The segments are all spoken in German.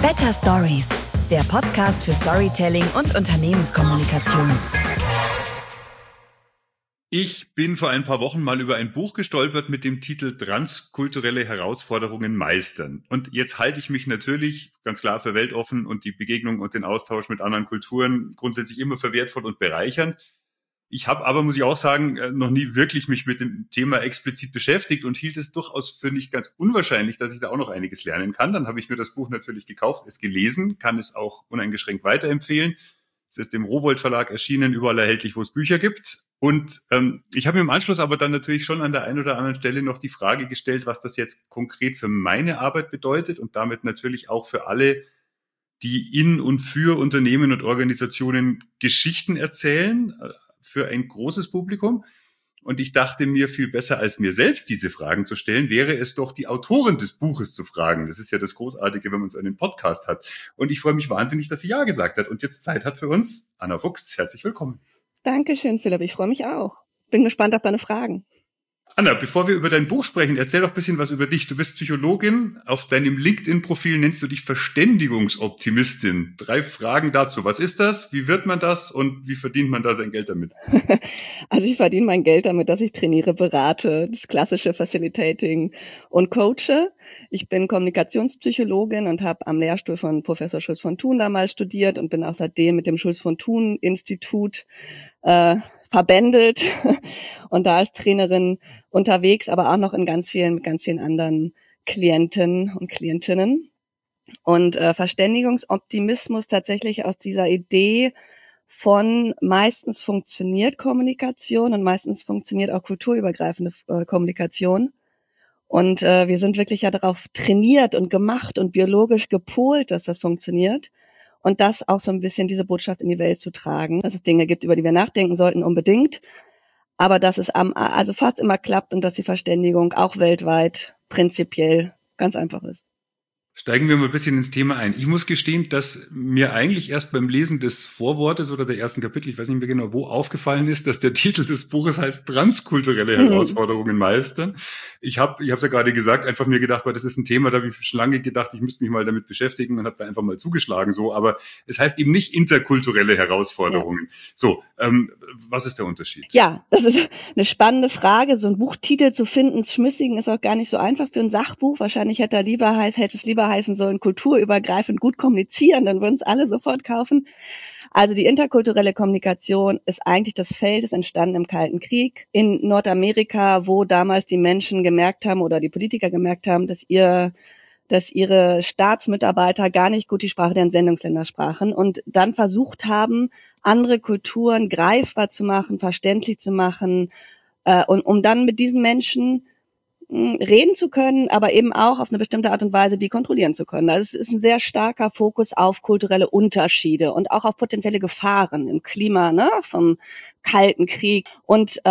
Better Stories, der Podcast für Storytelling und Unternehmenskommunikation. Ich bin vor ein paar Wochen mal über ein Buch gestolpert mit dem Titel Transkulturelle Herausforderungen meistern. Und jetzt halte ich mich natürlich ganz klar für weltoffen und die Begegnung und den Austausch mit anderen Kulturen grundsätzlich immer für wertvoll und bereichernd. Ich habe aber, muss ich auch sagen, noch nie wirklich mich mit dem Thema explizit beschäftigt und hielt es durchaus für nicht ganz unwahrscheinlich, dass ich da auch noch einiges lernen kann. Dann habe ich mir das Buch natürlich gekauft, es gelesen, kann es auch uneingeschränkt weiterempfehlen. Es ist im Rowohlt Verlag erschienen, überall erhältlich, wo es Bücher gibt. Und ich habe mir im Anschluss aber dann natürlich schon an der einen oder anderen Stelle noch die Frage gestellt, was das jetzt konkret für meine Arbeit bedeutet und damit natürlich auch für alle, die in und für Unternehmen und Organisationen Geschichten erzählen, für ein großes Publikum. Und ich dachte mir, viel besser als mir selbst diese Fragen zu stellen, wäre es doch, die Autorin des Buches zu fragen. Das ist ja das Großartige, wenn man so einen Podcast hat. Und ich freue mich wahnsinnig, dass sie ja gesagt hat und jetzt Zeit hat für uns. Anna Fuchs, herzlich willkommen. Dankeschön, Philipp. Ich freue mich auch. Bin gespannt auf deine Fragen. Anna, bevor wir über dein Buch sprechen, erzähl doch ein bisschen was über dich. Du bist Psychologin. Auf deinem LinkedIn-Profil nennst du dich Verständigungsoptimistin. 3 Fragen dazu. Was ist das? Wie wird man das? Und wie verdient man da sein Geld damit? Also ich verdiene mein Geld damit, dass ich trainiere, berate, das klassische Facilitating und coache. Ich bin Kommunikationspsychologin und habe am Lehrstuhl von Professor Schulz von Thun damals studiert und bin auch seitdem mit dem Schulz von Thun Institut verbändelt und da als Trainerin unterwegs, aber auch noch in ganz vielen anderen Klienten und Klientinnen. Und Verständigungsoptimismus tatsächlich aus dieser Idee von meistens funktioniert Kommunikation und meistens funktioniert auch kulturübergreifende Kommunikation. Und wir sind wirklich ja darauf trainiert und gemacht und biologisch gepolt, dass das funktioniert. Und das auch so ein bisschen diese Botschaft in die Welt zu tragen, dass es Dinge gibt, über die wir nachdenken sollten, unbedingt. Aber dass es also fast immer klappt und dass die Verständigung auch weltweit prinzipiell ganz einfach ist. Steigen wir mal ein bisschen ins Thema ein. Ich muss gestehen, dass mir eigentlich erst beim Lesen des Vorwortes oder der ersten Kapitel, ich weiß nicht mehr genau, wo, aufgefallen ist, dass der Titel des Buches heißt Transkulturelle Herausforderungen meistern. Ich habe es ja gerade gesagt, einfach mir gedacht, weil das ist ein Thema, da habe ich schon lange gedacht, ich müsste mich mal damit beschäftigen und habe da einfach mal zugeschlagen so. Aber es heißt eben nicht interkulturelle Herausforderungen. Ja. So, was ist der Unterschied? Ja, das ist eine spannende Frage. So ein Buchtitel zu finden, schmissigen, ist auch gar nicht so einfach für ein Sachbuch. Wahrscheinlich hätte es lieber heißen sollen, kulturübergreifend gut kommunizieren, dann würden es alle sofort kaufen. Also die interkulturelle Kommunikation ist eigentlich das Feld, ist entstanden im Kalten Krieg in Nordamerika, wo damals die Menschen gemerkt haben oder die Politiker gemerkt haben, dass ihre Staatsmitarbeiter gar nicht gut die Sprache der Entsendungsländer sprachen und dann versucht haben, andere Kulturen greifbar zu machen, verständlich zu machen, und um dann mit diesen Menschen reden zu können, aber eben auch auf eine bestimmte Art und Weise die kontrollieren zu können. Also es ist ein sehr starker Fokus auf kulturelle Unterschiede und auch auf potenzielle Gefahren im Klima, ne, vom Kalten Krieg. Und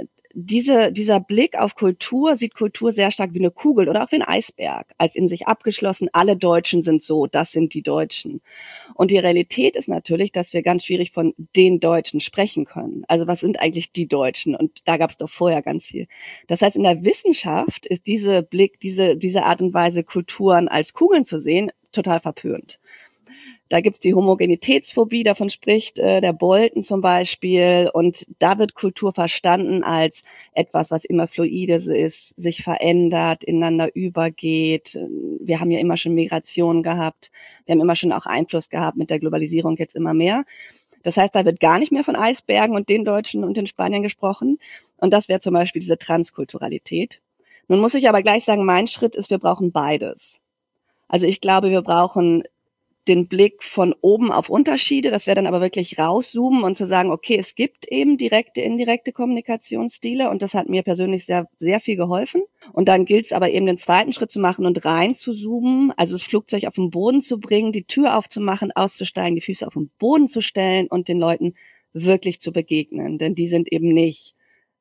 dieser Blick auf Kultur sieht Kultur sehr stark wie eine Kugel oder auch wie ein Eisberg, als in sich abgeschlossen, alle Deutschen sind so, das sind die Deutschen. Und die Realität ist natürlich, dass wir ganz schwierig von den Deutschen sprechen können. Also was sind eigentlich die Deutschen? Und da gab es doch vorher ganz viel. Das heißt, in der Wissenschaft ist diese Art und Weise, Kulturen als Kugeln zu sehen, total verpönt. Da gibt's die Homogenitätsphobie, davon spricht der Bolton zum Beispiel. Und da wird Kultur verstanden als etwas, was immer fluide ist, sich verändert, ineinander übergeht. Wir haben ja immer schon Migration gehabt. Wir haben immer schon auch Einfluss gehabt mit der Globalisierung, jetzt immer mehr. Das heißt, da wird gar nicht mehr von Eisbergen und den Deutschen und den Spaniern gesprochen. Und das wäre zum Beispiel diese Transkulturalität. Nun muss ich aber gleich sagen, mein Schritt ist, wir brauchen beides. Also ich glaube, wir brauchen den Blick von oben auf Unterschiede, das wäre dann aber wirklich rauszoomen und zu sagen, okay, es gibt eben direkte, indirekte Kommunikationsstile und das hat mir persönlich sehr, sehr viel geholfen. Und dann gilt es aber eben den zweiten Schritt zu machen und rein zu zoomen, also das Flugzeug auf den Boden zu bringen, die Tür aufzumachen, auszusteigen, die Füße auf den Boden zu stellen und den Leuten wirklich zu begegnen, denn die sind eben nicht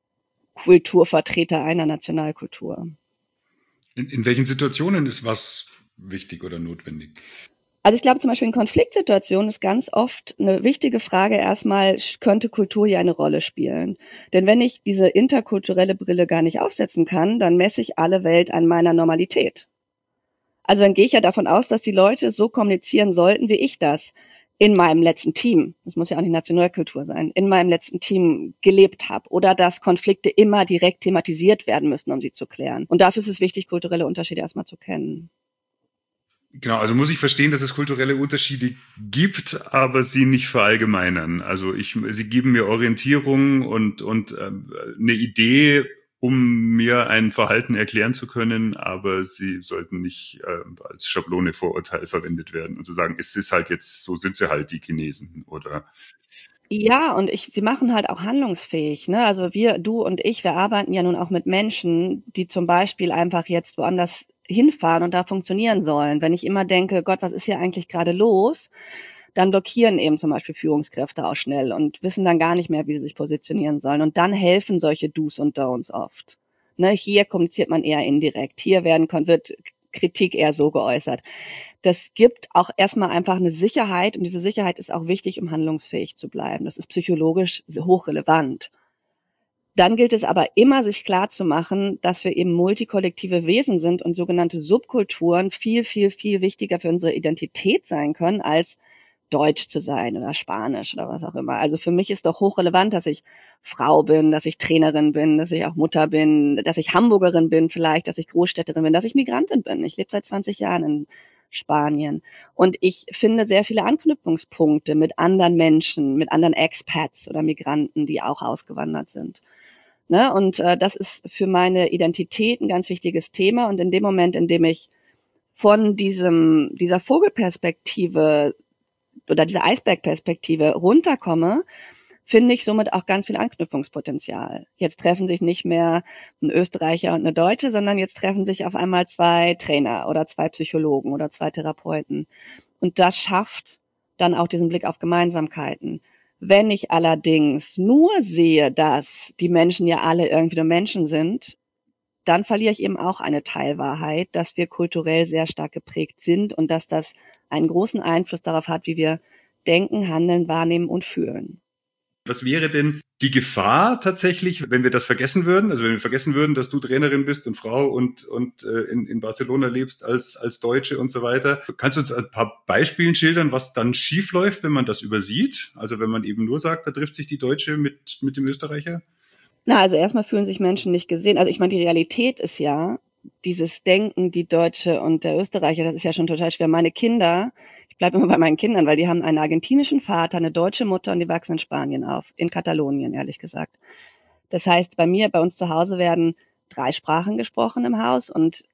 Kulturvertreter einer Nationalkultur. In welchen Situationen ist was wichtig oder notwendig? Also ich glaube zum Beispiel in Konfliktsituationen ist ganz oft eine wichtige Frage erstmal, könnte Kultur hier eine Rolle spielen? Denn wenn ich diese interkulturelle Brille gar nicht aufsetzen kann, dann messe ich alle Welt an meiner Normalität. Also dann gehe ich ja davon aus, dass die Leute so kommunizieren sollten, wie ich das in meinem letzten Team, das muss ja auch nicht Nationalkultur sein, in meinem letzten Team gelebt habe. Oder dass Konflikte immer direkt thematisiert werden müssen, um sie zu klären. Und dafür ist es wichtig, kulturelle Unterschiede erstmal zu kennen. Genau, also muss ich verstehen, dass es kulturelle Unterschiede gibt, aber sie nicht verallgemeinern. Also sie geben mir Orientierung und eine Idee, um mir ein Verhalten erklären zu können, aber sie sollten nicht als Schablone Vorurteil verwendet werden und zu sagen, es ist halt jetzt, so sind sie halt die Chinesen oder. Ja, und sie machen halt auch handlungsfähig, ne? Also du und ich, wir arbeiten ja nun auch mit Menschen, die zum Beispiel einfach jetzt woanders hinfahren und da funktionieren sollen. Wenn ich immer denke, Gott, was ist hier eigentlich gerade los? Dann blockieren eben zum Beispiel Führungskräfte auch schnell und wissen dann gar nicht mehr, wie sie sich positionieren sollen. Und dann helfen solche Do's und Don'ts oft. Ne? Hier kommuniziert man eher indirekt. Hier wird Kritik eher so geäußert. Das gibt auch erstmal einfach eine Sicherheit und diese Sicherheit ist auch wichtig, um handlungsfähig zu bleiben. Das ist psychologisch hochrelevant. Dann gilt es aber immer, sich klar zu machen, dass wir eben multikollektive Wesen sind und sogenannte Subkulturen viel, viel, viel wichtiger für unsere Identität sein können, als Deutsch zu sein oder Spanisch oder was auch immer. Also für mich ist doch hochrelevant, dass ich Frau bin, dass ich Trainerin bin, dass ich auch Mutter bin, dass ich Hamburgerin bin vielleicht, dass ich Großstädterin bin, dass ich Migrantin bin. Ich lebe seit 20 Jahren in Spanien. Und ich finde sehr viele Anknüpfungspunkte mit anderen Menschen, mit anderen Expats oder Migranten, die auch ausgewandert sind. Ne? Und das ist für meine Identität ein ganz wichtiges Thema. Und in dem Moment, in dem ich von dieser Vogelperspektive oder dieser Eisbergperspektive runterkomme, finde ich somit auch ganz viel Anknüpfungspotenzial. Jetzt treffen sich nicht mehr ein Österreicher und eine Deutsche, sondern jetzt treffen sich auf einmal 2 Trainer oder 2 Psychologen oder 2 Therapeuten. Und das schafft dann auch diesen Blick auf Gemeinsamkeiten. Wenn ich allerdings nur sehe, dass die Menschen ja alle irgendwie nur Menschen sind, dann verliere ich eben auch eine Teilwahrheit, dass wir kulturell sehr stark geprägt sind und dass das einen großen Einfluss darauf hat, wie wir denken, handeln, wahrnehmen und fühlen. Was wäre denn die Gefahr tatsächlich, wenn wir das vergessen würden? Also wenn wir vergessen würden, dass du Trainerin bist und Frau und in Barcelona lebst als Deutsche und so weiter. Kannst du uns ein paar Beispiele schildern, was dann schief läuft, wenn man das übersieht? Also wenn man eben nur sagt, da trifft sich die Deutsche mit dem Österreicher? Na, also erstmal fühlen sich Menschen nicht gesehen. Also ich meine, die Realität ist ja, dieses Denken, die Deutsche und der Österreicher, das ist ja schon total schwer. Meine Kinder, ich bleibe immer bei meinen Kindern, weil die haben einen argentinischen Vater, eine deutsche Mutter und die wachsen in Spanien auf, in Katalonien, ehrlich gesagt. Das heißt, bei uns zu Hause werden 3 Sprachen gesprochen im Haus und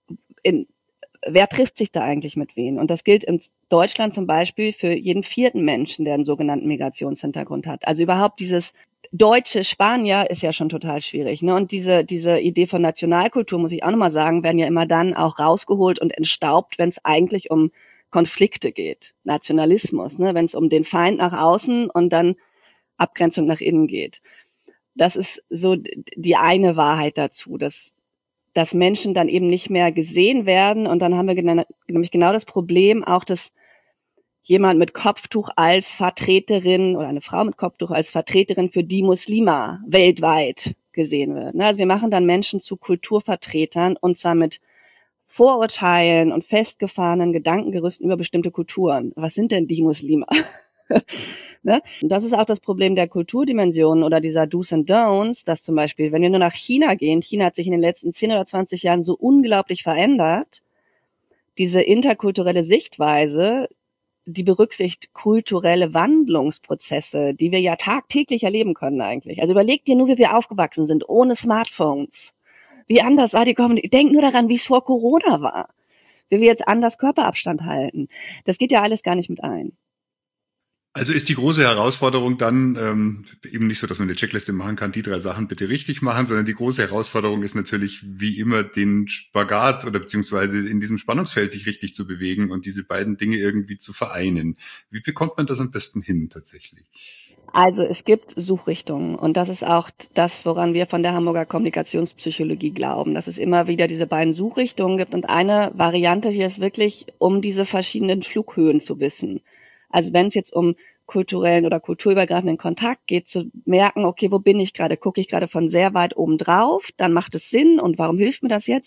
wer trifft sich da eigentlich mit wen? Und das gilt in Deutschland zum Beispiel für jeden 4. Menschen, der einen sogenannten Migrationshintergrund hat. Also überhaupt dieses deutsche Spanier ist ja schon total schwierig, ne? Und diese Idee von Nationalkultur, muss ich auch nochmal sagen, werden ja immer dann auch rausgeholt und entstaubt, wenn es eigentlich um Konflikte geht. Nationalismus, ne? Wenn es um den Feind nach außen und dann Abgrenzung nach innen geht. Das ist so die eine Wahrheit dazu, dass Menschen dann eben nicht mehr gesehen werden. Und dann haben wir nämlich genau das Problem auch, dass jemand mit Kopftuch als Vertreterin oder eine Frau mit Kopftuch als Vertreterin für die Muslima weltweit gesehen wird. Also wir machen dann Menschen zu Kulturvertretern und zwar mit Vorurteilen und festgefahrenen Gedankengerüsten über bestimmte Kulturen. Was sind denn die Muslima? Ne? Und das ist auch das Problem der Kulturdimensionen oder dieser Do's and Don'ts, dass zum Beispiel, wenn wir nur nach China gehen, China hat sich in den letzten 10 oder 20 Jahren so unglaublich verändert, diese interkulturelle Sichtweise, die berücksichtigt kulturelle Wandlungsprozesse, die wir ja tagtäglich erleben können eigentlich. Also überleg dir nur, wie wir aufgewachsen sind, ohne Smartphones. Wie anders war die Kommunikation? Denk nur daran, wie es vor Corona war. Wie wir jetzt anders Körperabstand halten. Das geht ja alles gar nicht mit ein. Also ist die große Herausforderung dann eben nicht so, dass man eine Checkliste machen kann, die 3 Sachen bitte richtig machen, sondern die große Herausforderung ist natürlich wie immer den Spagat oder beziehungsweise in diesem Spannungsfeld sich richtig zu bewegen und diese beiden Dinge irgendwie zu vereinen. Wie bekommt man das am besten hin tatsächlich? Also es gibt Suchrichtungen und das ist auch das, woran wir von der Hamburger Kommunikationspsychologie glauben, dass es immer wieder diese beiden Suchrichtungen gibt und eine Variante hier ist wirklich, um diese verschiedenen Flughöhen zu wissen. Also wenn es jetzt um kulturellen oder kulturübergreifenden Kontakt geht, zu merken, okay, wo bin ich gerade? Gucke ich gerade von sehr weit oben drauf? Dann macht es Sinn und warum hilft mir das jetzt?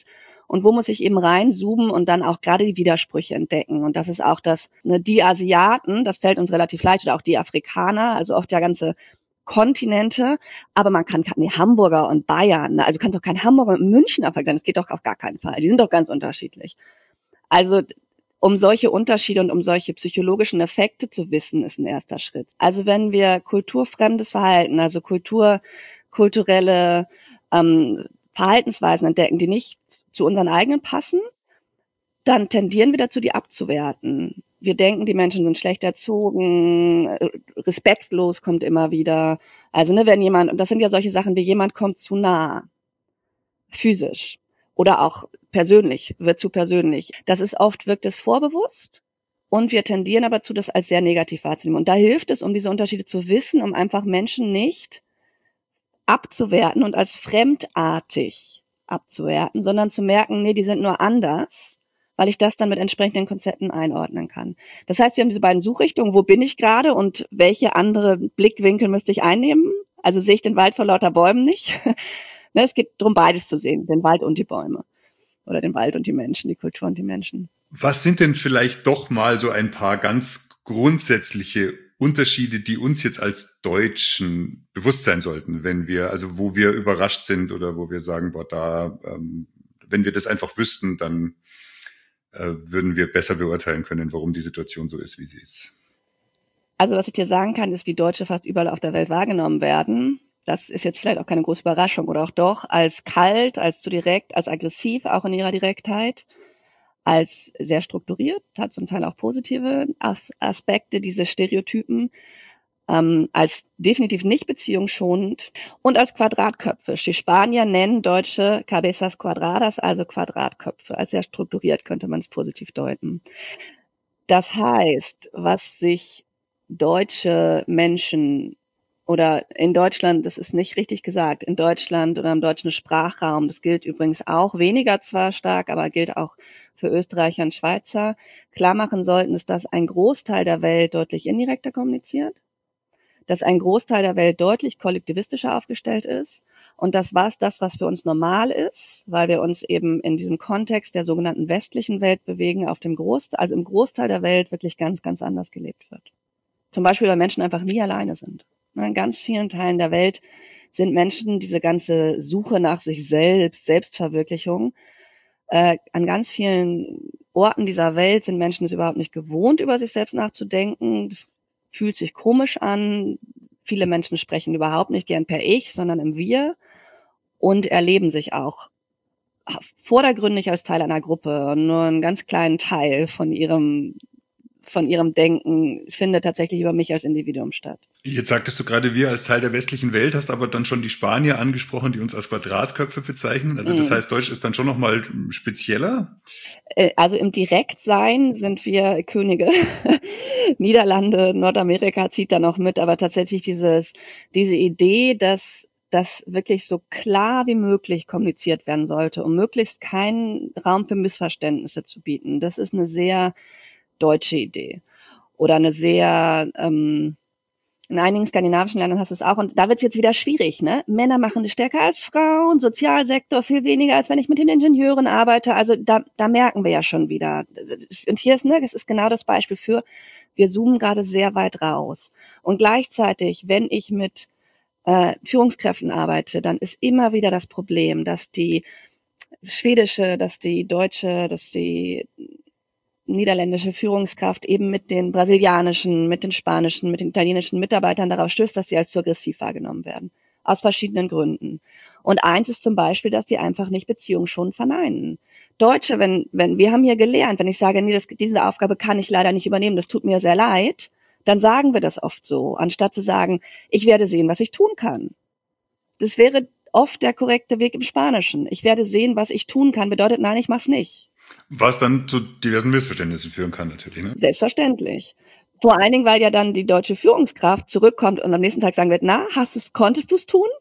und wo muss ich eben reinzoomen und dann auch gerade die Widersprüche entdecken. Und das ist auch das, ne, die Asiaten, das fällt uns relativ leicht, oder auch die Afrikaner, also oft ja ganze Kontinente, aber man kann Hamburger und Bayern, ne, also du kannst auch keinen Hamburger und Münchner vergleichen, das geht doch auf gar keinen Fall, die sind doch ganz unterschiedlich. Also um solche Unterschiede und um solche psychologischen Effekte zu wissen, ist ein erster Schritt. Also wenn wir kulturfremdes Verhalten, also kulturelle Verhaltensweisen entdecken, die nicht zu unseren eigenen passen, dann tendieren wir dazu, die abzuwerten. Wir denken, die Menschen sind schlecht erzogen, respektlos kommt immer wieder. Also ne, wenn jemand, und das sind ja solche Sachen wie jemand kommt zu nah, physisch. Oder auch persönlich, wird zu persönlich. Das ist oft, wirkt es vorbewusst und wir tendieren aber zu, das als sehr negativ wahrzunehmen. Und da hilft es, um diese Unterschiede zu wissen, um einfach Menschen nicht abzuwerten und als fremdartig abzuwerten, sondern zu merken, nee, die sind nur anders, weil ich das dann mit entsprechenden Konzepten einordnen kann. Das heißt, wir haben diese beiden Suchrichtungen, wo bin ich gerade und welche andere Blickwinkel müsste ich einnehmen? Also sehe ich den Wald vor lauter Bäumen nicht? Es geht darum, beides zu sehen, den Wald und die Bäume. Oder den Wald und die Menschen, die Kultur und die Menschen. Was sind denn vielleicht doch mal so ein paar ganz grundsätzliche Unterschiede, die uns jetzt als Deutschen bewusst sein sollten, wenn wir, also wo wir überrascht sind oder wo wir sagen, boah, wenn wir das einfach wüssten, dann würden wir besser beurteilen können, warum die Situation so ist, wie sie ist? Also was ich dir sagen kann, ist, wie Deutsche fast überall auf der Welt wahrgenommen werden. Das ist jetzt vielleicht auch keine große Überraschung oder auch doch, als kalt, als zu direkt, als aggressiv, auch in ihrer Direktheit, als sehr strukturiert, hat zum Teil auch positive Aspekte, diese Stereotypen, als definitiv nicht beziehungsschonend und als Quadratköpfe. Die Spanier nennen Deutsche cabezas cuadradas, also Quadratköpfe. Als sehr strukturiert könnte man es positiv deuten. Das heißt, was sich deutsche Menschen oder in Deutschland, das ist nicht richtig gesagt, in Deutschland oder im deutschen Sprachraum, das gilt übrigens auch, weniger zwar stark, aber gilt auch für Österreicher und Schweizer, klar machen sollten, ist, dass ein Großteil der Welt deutlich indirekter kommuniziert, dass ein Großteil der Welt deutlich kollektivistischer aufgestellt ist und das was für uns normal ist, weil wir uns eben in diesem Kontext der sogenannten westlichen Welt bewegen, im Großteil der Welt wirklich ganz, ganz anders gelebt wird. Zum Beispiel, weil Menschen einfach nie alleine sind. In ganz vielen Teilen der Welt sind Menschen diese ganze Suche nach sich selbst, Selbstverwirklichung. An ganz vielen Orten dieser Welt sind Menschen es überhaupt nicht gewohnt, über sich selbst nachzudenken. Das fühlt sich komisch an. Viele Menschen sprechen überhaupt nicht gern per Ich, sondern im Wir und erleben sich auch vordergründig als Teil einer Gruppe. Und nur einen ganz kleinen Teil von ihrem Denken findet tatsächlich über mich als Individuum statt. Jetzt sagtest du gerade, wir als Teil der westlichen Welt, hast aber dann schon die Spanier angesprochen, die uns als Quadratköpfe bezeichnen. Also das heißt, Deutsch ist dann schon nochmal spezieller? Also im Direktsein sind wir Könige. Niederlande, Nordamerika zieht da noch mit, aber tatsächlich diese Idee, dass das wirklich so klar wie möglich kommuniziert werden sollte, um möglichst keinen Raum für Missverständnisse zu bieten. Das ist eine sehr deutsche Idee. Oder eine sehr, in einigen skandinavischen Ländern hast du es auch. Und da wird es jetzt wieder schwierig, ne? Männer machen es stärker als Frauen, Sozialsektor viel weniger, als wenn ich mit den Ingenieuren arbeite. Also da merken wir ja schon wieder. Und hier ist, das ist genau das Beispiel für, wir zoomen gerade sehr weit raus. Und gleichzeitig, wenn ich mit Führungskräften arbeite, dann ist immer wieder das Problem, dass die schwedische, dass die deutsche, dass die niederländische Führungskraft eben mit den brasilianischen, mit den spanischen, mit den italienischen Mitarbeitern darauf stößt, dass sie als zu aggressiv wahrgenommen werden. Aus verschiedenen Gründen. Und eins ist zum Beispiel, dass sie einfach nicht beziehungsschonend verneinen. Deutsche, wenn wir haben hier gelernt, wenn ich sage, nee, diese Aufgabe kann ich leider nicht übernehmen, das tut mir sehr leid, dann sagen wir das oft so, anstatt zu sagen, ich werde sehen, was ich tun kann. Das wäre oft der korrekte Weg im Spanischen. Ich werde sehen, was ich tun kann, bedeutet, nein, ich mach's nicht. Was dann zu diversen Missverständnissen führen kann, natürlich, ne? Selbstverständlich. Vor allen Dingen, weil ja dann die deutsche Führungskraft zurückkommt und am nächsten Tag sagen wird, konntest du es tun?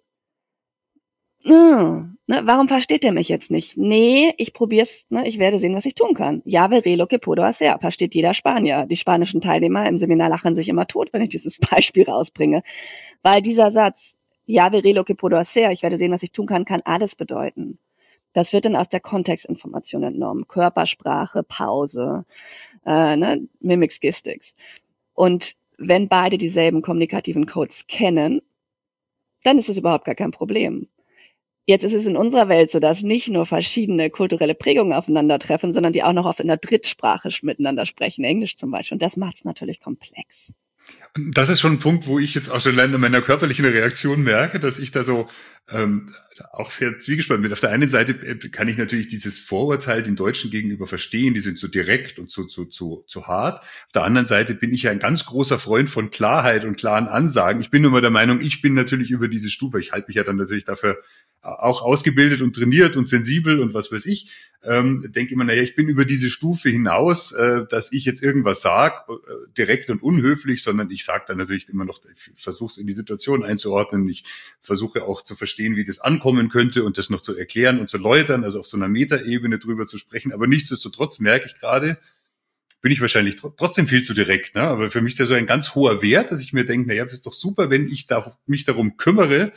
Warum versteht der mich jetzt nicht? Nee, ich probier's, ich werde sehen, was ich tun kann. Ja, veré lo que puedo hacer, versteht jeder Spanier. Die spanischen Teilnehmer im Seminar lachen sich immer tot, wenn ich dieses Beispiel rausbringe. Weil dieser Satz, ja, veré lo que puedo hacer, ich werde sehen, was ich tun kann, kann alles bedeuten. Das wird dann aus der Kontextinformation entnommen. Körpersprache, Pause, Mimics, Gestics. Und wenn beide dieselben kommunikativen Codes kennen, dann ist es überhaupt gar kein Problem. Jetzt ist es in unserer Welt so, dass nicht nur verschiedene kulturelle Prägungen aufeinandertreffen, sondern die auch noch oft in der Drittsprache miteinander sprechen, Englisch zum Beispiel. Und das macht es natürlich komplex. Das ist schon ein Punkt, wo ich jetzt auch schon in meiner körperlichen Reaktion merke, dass ich da so auch sehr zwiegespalten bin. Auf der einen Seite kann ich natürlich dieses Vorurteil den Deutschen gegenüber verstehen, die sind zu direkt und zu hart. Auf der anderen Seite bin ich ja ein ganz großer Freund von Klarheit und klaren Ansagen. Ich bin immer der Meinung, ich bin natürlich über diese Stufe, ich halte mich ja dann natürlich dafür auch ausgebildet und trainiert und sensibel und was weiß ich, denke immer, naja, ich bin über diese Stufe hinaus, dass ich jetzt irgendwas sage, direkt und unhöflich, sondern ich sage dann natürlich immer noch, ich versuche es in die Situation einzuordnen, ich versuche auch zu verstehen, wie das ankommen könnte und das noch zu erklären und zu läutern, also auf so einer Metaebene drüber zu sprechen, aber nichtsdestotrotz merke ich gerade, bin ich wahrscheinlich trotzdem viel zu direkt, ne? Aber für mich ist das so ein ganz hoher Wert, dass ich mir denke, naja, das ist doch super, wenn ich mich darum kümmere,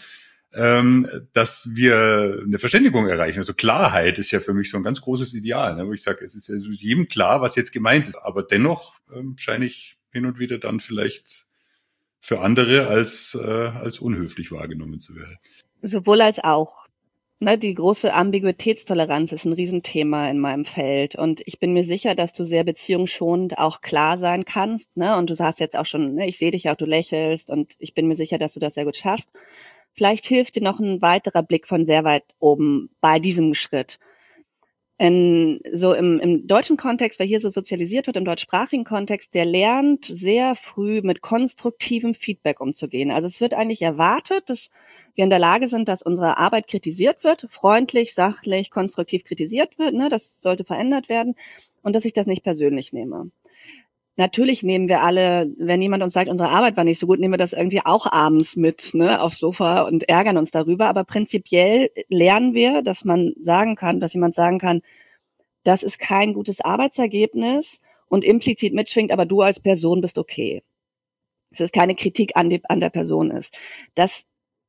dass wir eine Verständigung erreichen. Also Klarheit ist ja für mich so ein ganz großes Ideal, ne? Wo ich sage, es ist ja jedem klar, was jetzt gemeint ist. Aber dennoch scheine ich hin und wieder dann vielleicht für andere als unhöflich wahrgenommen zu werden. Sowohl als auch. Ne, die große Ambiguitätstoleranz ist ein Riesenthema in meinem Feld. Und ich bin mir sicher, dass du sehr beziehungsschonend auch klar sein kannst. Ne? Und du sagst jetzt auch schon, ne, ich sehe dich auch, du lächelst. Und ich bin mir sicher, dass du das sehr gut schaffst. Vielleicht hilft dir noch ein weiterer Blick von sehr weit oben bei diesem Schritt. Im deutschen Kontext, wer hier so sozialisiert wird, im deutschsprachigen Kontext, der lernt sehr früh mit konstruktivem Feedback umzugehen. Also es wird eigentlich erwartet, dass wir in der Lage sind, dass unsere Arbeit kritisiert wird, freundlich, sachlich, konstruktiv kritisiert wird, ne, das sollte verändert werden und dass ich das nicht persönlich nehme. Natürlich nehmen wir alle, wenn jemand uns sagt, unsere Arbeit war nicht so gut, nehmen wir das irgendwie auch abends mit, ne, aufs Sofa und ärgern uns darüber. Aber prinzipiell lernen wir, dass jemand sagen kann, das ist kein gutes Arbeitsergebnis und implizit mitschwingt, aber du als Person bist okay. Dass es keine Kritik an der Person ist. Das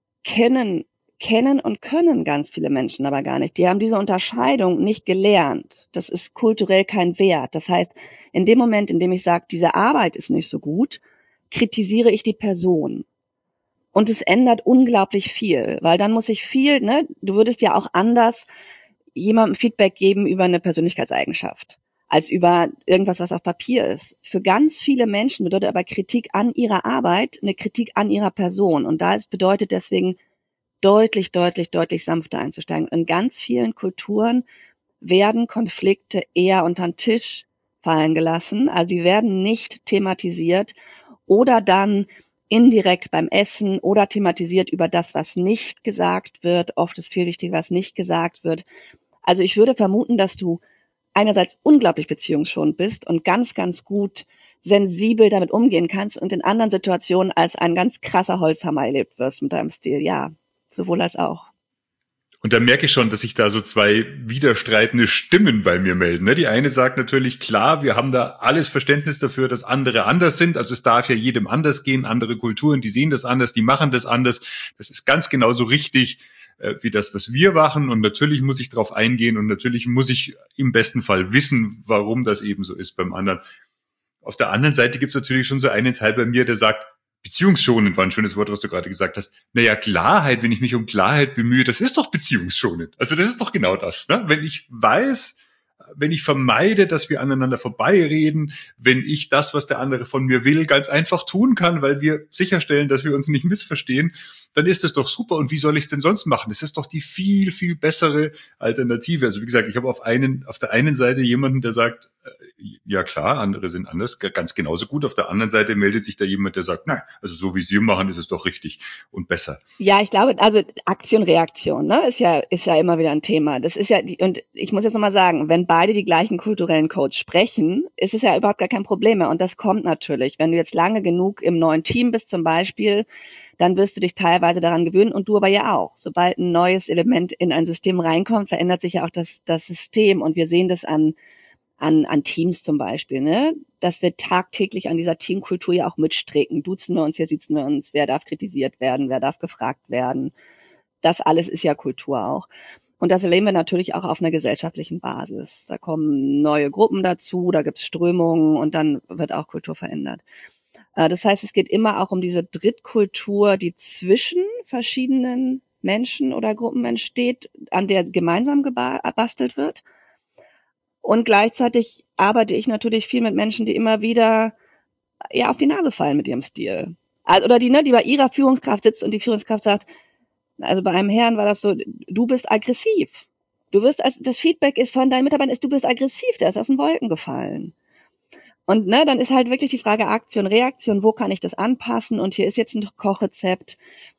kennen und können ganz viele Menschen aber gar nicht. Die haben diese Unterscheidung nicht gelernt. Das ist kulturell kein Wert. Das heißt, in dem Moment, in dem ich sage, diese Arbeit ist nicht so gut, kritisiere ich die Person. Und es ändert unglaublich viel, weil dann muss ich ne, du würdest ja auch anders jemandem Feedback geben über eine Persönlichkeitseigenschaft, als über irgendwas, was auf Papier ist. Für ganz viele Menschen bedeutet aber Kritik an ihrer Arbeit eine Kritik an ihrer Person. Und bedeutet deswegen deutlich sanfter einzusteigen. In ganz vielen Kulturen werden Konflikte eher unter den Tisch fallen gelassen. Also die werden nicht thematisiert oder dann indirekt beim Essen oder thematisiert über das, was nicht gesagt wird. Oft ist viel wichtiger, was nicht gesagt wird. Also ich würde vermuten, dass du einerseits unglaublich beziehungsschonend bist und ganz, ganz gut sensibel damit umgehen kannst und in anderen Situationen als ein ganz krasser Holzhammer erlebt wirst mit deinem Stil. Ja, sowohl als auch. Und da merke ich schon, dass sich da so zwei widerstreitende Stimmen bei mir melden. Die eine sagt natürlich, klar, wir haben da alles Verständnis dafür, dass andere anders sind. Also es darf ja jedem anders gehen. Andere Kulturen, die sehen das anders, die machen das anders. Das ist ganz genauso richtig wie das, was wir machen. Und natürlich muss ich darauf eingehen und natürlich muss ich im besten Fall wissen, warum das eben so ist beim anderen. Auf der anderen Seite gibt es natürlich schon so einen Teil bei mir, der sagt, beziehungsschonend war ein schönes Wort, was du gerade gesagt hast. Naja, Klarheit, wenn ich mich um Klarheit bemühe, das ist doch beziehungsschonend. Also das ist doch genau das. Ne? Wenn ich weiß, wenn ich vermeide, dass wir aneinander vorbeireden, wenn ich das, was der andere von mir will, ganz einfach tun kann, weil wir sicherstellen, dass wir uns nicht missverstehen, dann ist das doch super. Und wie soll ich es denn sonst machen? Das ist doch die viel, viel bessere Alternative. Also wie gesagt, ich habe auf der einen Seite jemanden, der sagt, ja klar, andere sind anders, ganz genauso gut. Auf der anderen Seite meldet sich da jemand, der sagt, na, also so wie Sie machen, ist es doch richtig und besser. Ja, ich glaube, also Aktion, Reaktion, ne, ist ja immer wieder ein Thema. Das ist ja, und ich muss jetzt nochmal sagen, wenn beide die gleichen kulturellen Codes sprechen, ist es ja überhaupt gar kein Problem mehr. Und das kommt natürlich. Wenn du jetzt lange genug im neuen Team bist zum Beispiel, dann wirst du dich teilweise daran gewöhnen und du aber ja auch. Sobald ein neues Element in ein System reinkommt, verändert sich ja auch das System. Und wir sehen das an Teams zum Beispiel, ne? Dass wir tagtäglich an dieser Teamkultur ja auch mitstricken. Duzen wir uns, hier sitzen wir uns, wer darf kritisiert werden, wer darf gefragt werden. Das alles ist ja Kultur auch. Und das erleben wir natürlich auch auf einer gesellschaftlichen Basis. Da kommen neue Gruppen dazu, da gibt's Strömungen und dann wird auch Kultur verändert. Das heißt, es geht immer auch um diese Drittkultur, die zwischen verschiedenen Menschen oder Gruppen entsteht, an der gemeinsam gebastelt wird. Und gleichzeitig arbeite ich natürlich viel mit Menschen, die immer wieder auf die Nase fallen mit ihrem Stil. Also, oder die bei ihrer Führungskraft sitzt und die Führungskraft sagt, also bei einem Herrn war das so, du bist aggressiv. Das Feedback ist von deinen Mitarbeitern du bist aggressiv, der ist aus den Wolken gefallen. Und dann ist halt wirklich die Frage Aktion, Reaktion, wo kann ich das anpassen? Und hier ist jetzt ein Kochrezept,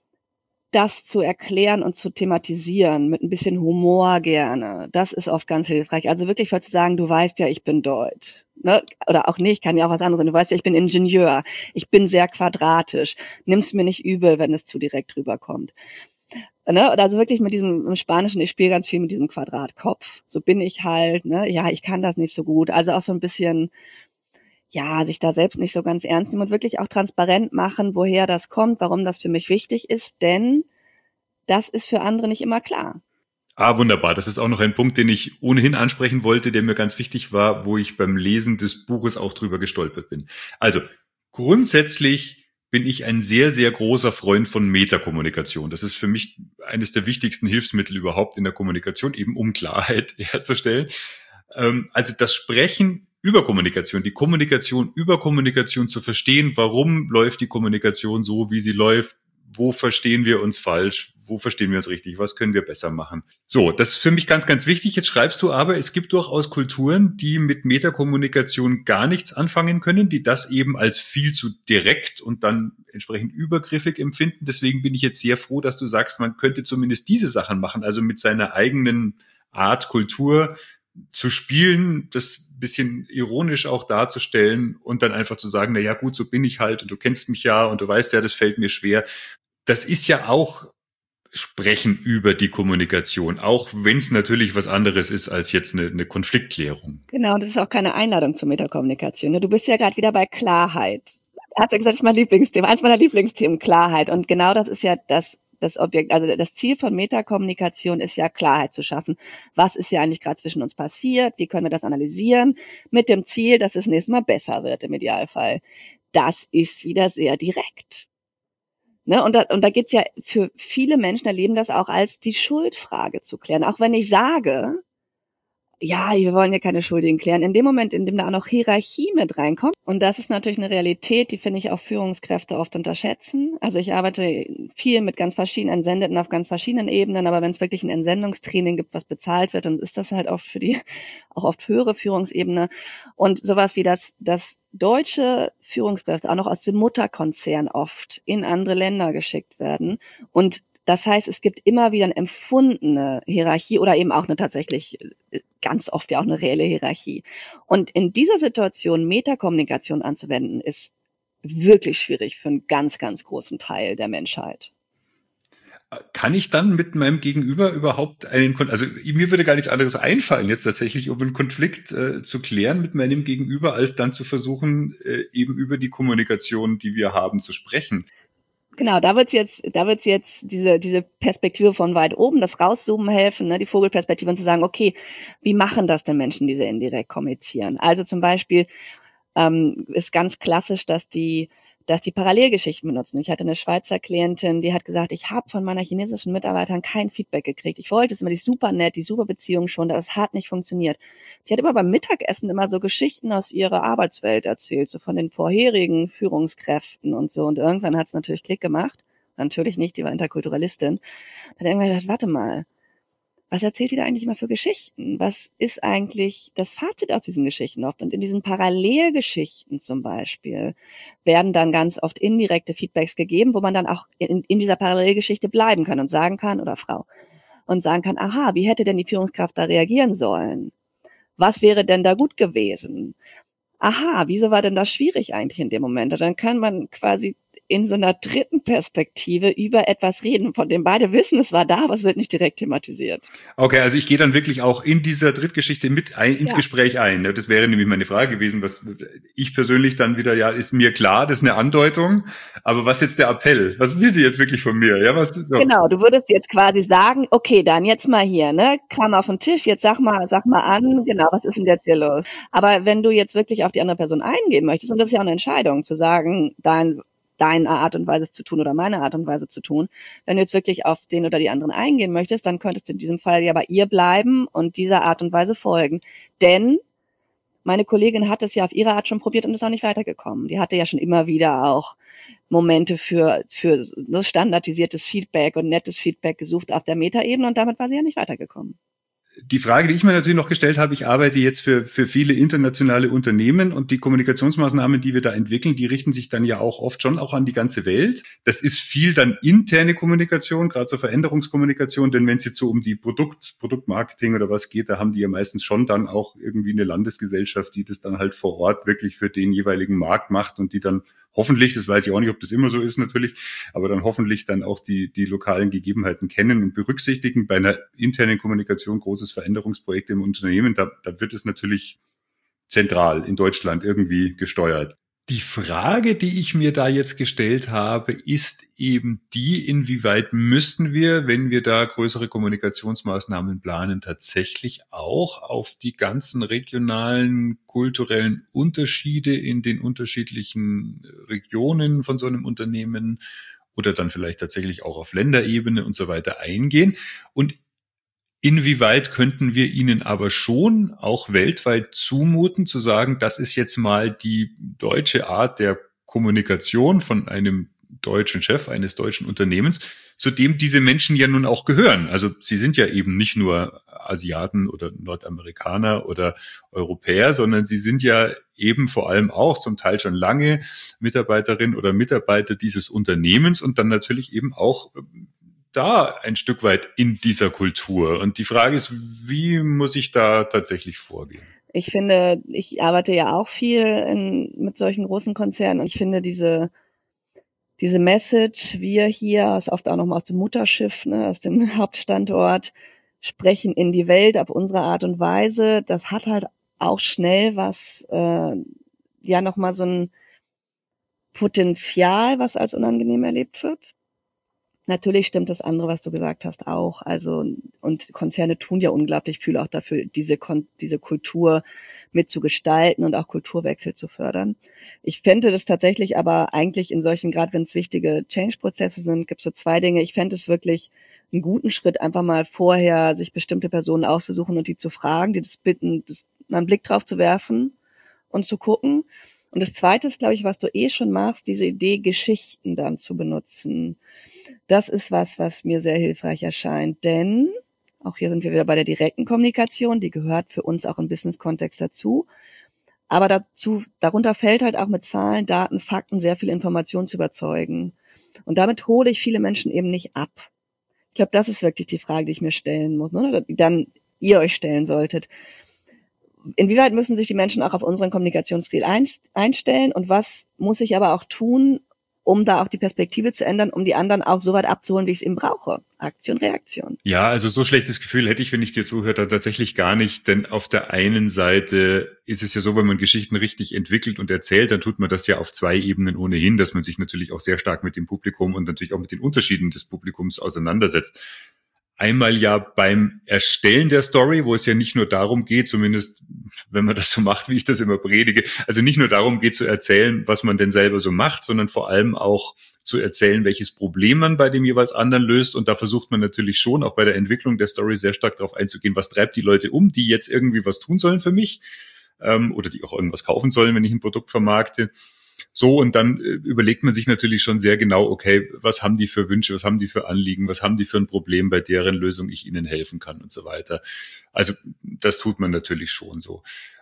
das zu erklären und zu thematisieren, mit ein bisschen Humor gerne. Das ist oft ganz hilfreich. Also wirklich zu sagen, du weißt ja, ich bin deutsch. Oder auch nicht, kann ja auch was anderes sein. Du weißt ja, ich bin Ingenieur. Ich bin sehr quadratisch. Nimm's mir nicht übel, wenn es zu direkt rüberkommt. Also wirklich mit diesem, im Spanischen, ich spiele ganz viel mit diesem Quadratkopf. So bin ich halt, ich kann das nicht so gut. Also auch so ein bisschen, sich da selbst nicht so ganz ernst nehmen und wirklich auch transparent machen, woher das kommt, warum das für mich wichtig ist, denn das ist für andere nicht immer klar. Wunderbar. Das ist auch noch ein Punkt, den ich ohnehin ansprechen wollte, der mir ganz wichtig war, wo ich beim Lesen des Buches auch drüber gestolpert bin. Also, grundsätzlich bin ich ein sehr, sehr großer Freund von Metakommunikation. Das ist für mich eines der wichtigsten Hilfsmittel überhaupt in der Kommunikation, eben um Klarheit herzustellen. Also das Sprechen über Kommunikation, die Kommunikation über Kommunikation zu verstehen, warum läuft die Kommunikation so, wie sie läuft, wo verstehen wir uns falsch, wo verstehen wir uns richtig, was können wir besser machen. So, das ist für mich ganz, ganz wichtig. Jetzt schreibst du aber, es gibt durchaus Kulturen, die mit Metakommunikation gar nichts anfangen können, die das eben als viel zu direkt und dann entsprechend übergriffig empfinden. Deswegen bin ich jetzt sehr froh, dass du sagst, man könnte zumindest diese Sachen machen, also mit seiner eigenen Art, Kultur zu spielen, das bisschen ironisch auch darzustellen und dann einfach zu sagen, na ja, gut, so bin ich halt und du kennst mich ja und du weißt ja, das fällt mir schwer. Das ist ja auch Sprechen über die Kommunikation, auch wenn es natürlich was anderes ist als jetzt eine Konfliktklärung. Genau, das ist auch keine Einladung zur Metakommunikation. Du bist ja gerade wieder bei Klarheit. Hast ja gesagt, das ist mein Lieblingsthema, eins meiner Lieblingsthemen, Klarheit. Und genau das ist ja das Objekt, also das Ziel von Metakommunikation ist ja Klarheit zu schaffen. Was ist ja eigentlich gerade zwischen uns passiert? Wie können wir das analysieren? Mit dem Ziel, dass es nächstes Mal besser wird im Idealfall. Das ist wieder sehr direkt. Und da geht's ja für viele Menschen erleben das auch als die Schuldfrage zu klären. Auch wenn ich sage, ja, wir wollen ja keine Schuldigen klären. In dem Moment, in dem da auch noch Hierarchie mit reinkommt, und das ist natürlich eine Realität, die finde ich auch Führungskräfte oft unterschätzen. Also ich arbeite viel mit ganz verschiedenen Entsendeten auf ganz verschiedenen Ebenen, aber wenn es wirklich ein Entsendungstraining gibt, was bezahlt wird, dann ist das halt oft für die auch oft höhere Führungsebene. Und sowas wie dass deutsche Führungskräfte auch noch aus dem Mutterkonzern oft in andere Länder geschickt werden. Und das heißt, es gibt immer wieder eine empfundene Hierarchie oder eben auch eine tatsächlich ganz oft ja auch eine reelle Hierarchie. Und in dieser Situation Metakommunikation anzuwenden, ist wirklich schwierig für einen ganz, ganz großen Teil der Menschheit. Kann ich dann mit meinem Gegenüber überhaupt also mir würde gar nichts anderes einfallen jetzt tatsächlich, um einen Konflikt zu klären mit meinem Gegenüber, als dann zu versuchen, eben über die Kommunikation, die wir haben, zu sprechen. Genau, da wird's jetzt diese Perspektive von weit oben, das Rauszoomen helfen, die Vogelperspektive und zu sagen, okay, wie machen das denn Menschen, die sehr indirekt kommunizieren? Also zum Beispiel ist ganz klassisch, dass die Parallelgeschichten benutzen. Ich hatte eine Schweizer Klientin, die hat gesagt, ich habe von meiner chinesischen Mitarbeitern kein Feedback gekriegt. Ich wollte es immer, die ist super nett, die super Beziehung schon, das hat nicht funktioniert. Die hat immer beim Mittagessen immer so Geschichten aus ihrer Arbeitswelt erzählt, so von den vorherigen Führungskräften und so. Und irgendwann hat es natürlich Klick gemacht. Natürlich nicht, die war Interkulturalistin. Dann hat irgendwann gedacht, warte mal, was erzählt die da eigentlich immer für Geschichten? Was ist eigentlich das Fazit aus diesen Geschichten oft? Und in diesen Parallelgeschichten zum Beispiel werden dann ganz oft indirekte Feedbacks gegeben, wo man dann auch in dieser Parallelgeschichte bleiben kann und sagen kann, oder Frau, und sagen kann, aha, wie hätte denn die Führungskraft da reagieren sollen? Was wäre denn da gut gewesen? Aha, wieso war denn das schwierig eigentlich in dem Moment? Und dann kann man quasi in so einer dritten Perspektive über etwas reden, von dem beide wissen, es war da, aber es wird nicht direkt thematisiert. Okay, also ich gehe dann wirklich auch in dieser Drittgeschichte ins Gespräch ein. Das wäre nämlich meine Frage gewesen, was ich persönlich dann wieder, ja, ist mir klar, das ist eine Andeutung, aber was jetzt der Appell? Was will sie jetzt wirklich von mir? Ja, was so? Genau, du würdest jetzt quasi sagen, okay, dann jetzt mal hier, ne, Kram auf den Tisch, jetzt sag mal an, genau, was ist denn jetzt hier los? Aber wenn du jetzt wirklich auf die andere Person eingehen möchtest, und das ist ja auch eine Entscheidung, zu sagen, deine Art und Weise zu tun oder meine Art und Weise zu tun, wenn du jetzt wirklich auf den oder die anderen eingehen möchtest, dann könntest du in diesem Fall ja bei ihr bleiben und dieser Art und Weise folgen. Denn meine Kollegin hat es ja auf ihre Art schon probiert und ist auch nicht weitergekommen. Die hatte ja schon immer wieder auch Momente für standardisiertes Feedback und nettes Feedback gesucht auf der Metaebene und damit war sie ja nicht weitergekommen. Die Frage, die ich mir natürlich noch gestellt habe, ich arbeite jetzt für viele internationale Unternehmen und die Kommunikationsmaßnahmen, die wir da entwickeln, die richten sich dann ja auch oft schon auch an die ganze Welt. Das ist viel dann interne Kommunikation, gerade so Veränderungskommunikation, denn wenn es jetzt so um die Produktmarketing oder was geht, da haben die ja meistens schon dann auch irgendwie eine Landesgesellschaft, die das dann halt vor Ort wirklich für den jeweiligen Markt macht und die dann hoffentlich, das weiß ich auch nicht, ob das immer so ist natürlich, aber dann hoffentlich dann auch die lokalen Gegebenheiten kennen und berücksichtigen. Bei einer internen Kommunikation, großes Veränderungsprojekt im Unternehmen, da wird es natürlich zentral in Deutschland irgendwie gesteuert. Die Frage, die ich mir da jetzt gestellt habe, ist eben die, inwieweit müssten wir, wenn wir da größere Kommunikationsmaßnahmen planen, tatsächlich auch auf die ganzen regionalen, kulturellen Unterschiede in den unterschiedlichen Regionen von so einem Unternehmen oder dann vielleicht tatsächlich auch auf Länderebene und so weiter eingehen. Und inwieweit könnten wir ihnen aber schon auch weltweit zumuten, zu sagen, das ist jetzt mal die deutsche Art der Kommunikation von einem deutschen Chef eines deutschen Unternehmens, zu dem diese Menschen ja nun auch gehören. Also sie sind ja eben nicht nur Asiaten oder Nordamerikaner oder Europäer, sondern sie sind ja eben vor allem auch zum Teil schon lange Mitarbeiterin oder Mitarbeiter dieses Unternehmens und dann natürlich eben auch da ein Stück weit in dieser Kultur. Und die Frage ist, wie muss ich da tatsächlich vorgehen? Ich finde, ich arbeite ja auch viel mit solchen großen Konzernen und ich finde diese Message, wir hier, ist oft auch nochmal aus dem Mutterschiff, ne, aus dem Hauptstandort, sprechen in die Welt auf unsere Art und Weise, das hat halt auch schnell was, ja nochmal so ein Potenzial, was als unangenehm erlebt wird. Natürlich stimmt das andere, was du gesagt hast, auch. Also, und Konzerne tun ja unglaublich viel auch dafür, diese Kultur mitzugestalten und auch Kulturwechsel zu fördern. Ich fände das tatsächlich aber eigentlich in solchen, gerade wenn es wichtige Change-Prozesse sind, gibt es so zwei Dinge. Ich fände es wirklich einen guten Schritt, einfach mal vorher sich bestimmte Personen auszusuchen und die zu fragen, die das bitten, mal einen Blick drauf zu werfen und zu gucken. Und das Zweite ist, glaube ich, was du schon machst, diese Idee, Geschichten dann zu benutzen. Das ist was mir sehr hilfreich erscheint, denn auch hier sind wir wieder bei der direkten Kommunikation, die gehört für uns auch im Business-Kontext dazu. Aber darunter fällt halt auch mit Zahlen, Daten, Fakten sehr viel Information zu überzeugen. Und damit hole ich viele Menschen eben nicht ab. Ich glaube, das ist wirklich die Frage, die ich mir stellen muss, oder die dann ihr euch stellen solltet. Inwieweit müssen sich die Menschen auch auf unseren Kommunikationsstil einstellen und was muss ich aber auch tun, um da auch die Perspektive zu ändern, um die anderen auch so weit abzuholen, wie ich es eben brauche. Aktion, Reaktion. Ja, also so schlechtes Gefühl hätte ich, wenn ich dir zuhöre, tatsächlich gar nicht. Denn auf der einen Seite ist es ja so, wenn man Geschichten richtig entwickelt und erzählt, dann tut man das ja auf zwei Ebenen ohnehin, dass man sich natürlich auch sehr stark mit dem Publikum und natürlich auch mit den Unterschieden des Publikums auseinandersetzt. Einmal ja beim Erstellen der Story, wo es ja nicht nur darum geht, zumindest wenn man das so macht, wie ich das immer predige, also nicht nur darum geht zu erzählen, was man denn selber so macht, sondern vor allem auch zu erzählen, welches Problem man bei dem jeweils anderen löst. Und da versucht man natürlich schon auch bei der Entwicklung der Story sehr stark darauf einzugehen, was treibt die Leute um, die jetzt irgendwie was tun sollen für mich oder die auch irgendwas kaufen sollen, wenn ich ein Produkt vermarkte. So, und dann überlegt man sich natürlich schon sehr genau, okay, was haben die für Wünsche, was haben die für Anliegen, was haben die für ein Problem, bei deren Lösung ich ihnen helfen kann und so weiter. Also das tut man natürlich schon so.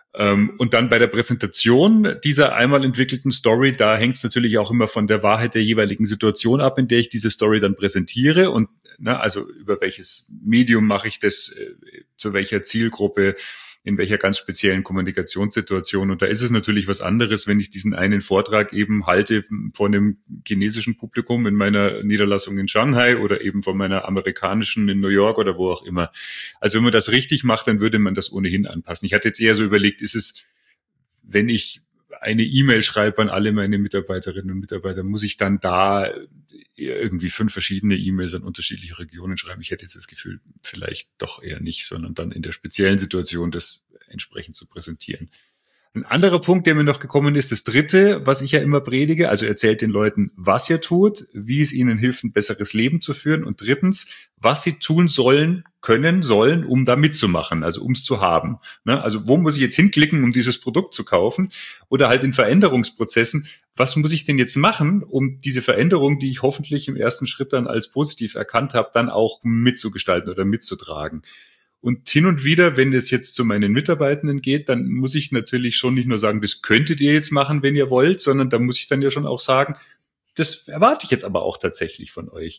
Und dann bei der Präsentation dieser einmal entwickelten Story, da hängt es natürlich auch immer von der Wahrheit der jeweiligen Situation ab, in der ich diese Story dann präsentiere. Und also über welches Medium mache ich das, zu welcher Zielgruppe, in welcher ganz speziellen Kommunikationssituation. Und da ist es natürlich was anderes, wenn ich diesen einen Vortrag eben halte vor einem chinesischen Publikum in meiner Niederlassung in Shanghai oder eben von meiner amerikanischen in New York oder wo auch immer. Also wenn man das richtig macht, dann würde man das ohnehin anpassen. Ich hatte jetzt eher so überlegt, ist es, wenn ich eine E-Mail schreibe an alle meine Mitarbeiterinnen und Mitarbeiter, muss ich dann da irgendwie 5 verschiedene E-Mails an unterschiedliche Regionen schreiben? Ich hätte jetzt das Gefühl, vielleicht doch eher nicht, sondern dann in der speziellen Situation das entsprechend zu präsentieren. Ein anderer Punkt, der mir noch gekommen ist, das dritte, was ich ja immer predige, also erzählt den Leuten, was ihr tut, wie es ihnen hilft, ein besseres Leben zu führen und drittens, was sie tun sollen, können, sollen, um da mitzumachen, also um es zu haben. Also wo muss ich jetzt hinklicken, um dieses Produkt zu kaufen? Oder halt in Veränderungsprozessen, was muss ich denn jetzt machen, um diese Veränderung, die ich hoffentlich im ersten Schritt dann als positiv erkannt habe, dann auch mitzugestalten oder mitzutragen? Und hin und wieder, wenn es jetzt zu meinen Mitarbeitenden geht, dann muss ich natürlich schon nicht nur sagen, das könntet ihr jetzt machen, wenn ihr wollt, sondern da muss ich dann ja schon auch sagen, das erwarte ich jetzt aber auch tatsächlich von euch.